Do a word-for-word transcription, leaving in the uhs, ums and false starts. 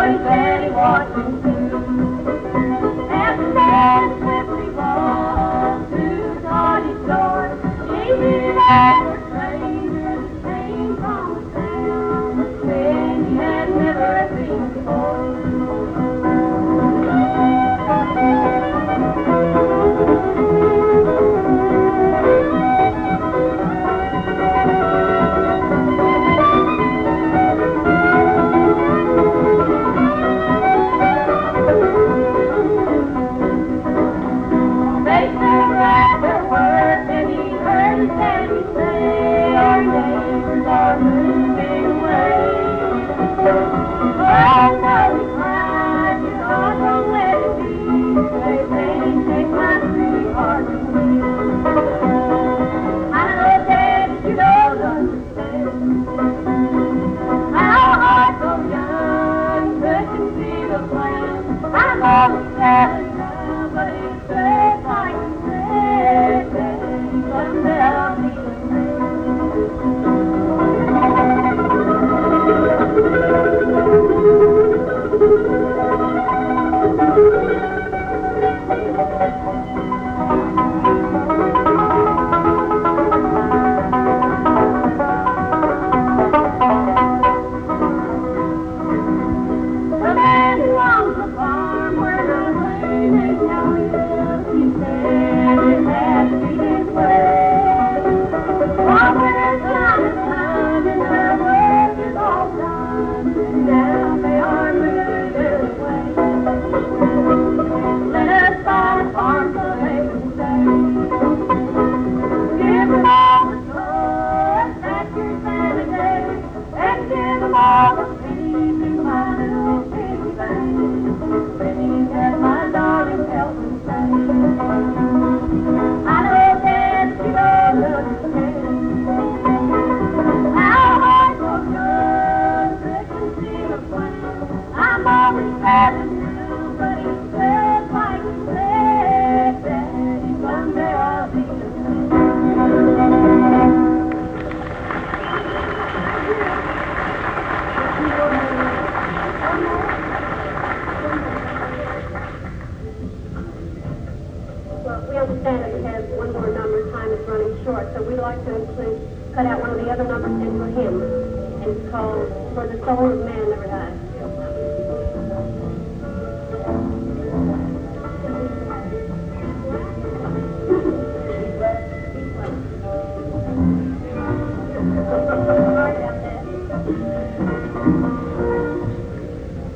he said he watched him too. And the man swiftly walked through Toddy's door. She knew that the strangers came from the town when he had never seen before. Cut out one of the other numbers in for him, and it's called For the Soul of Man Never Dies.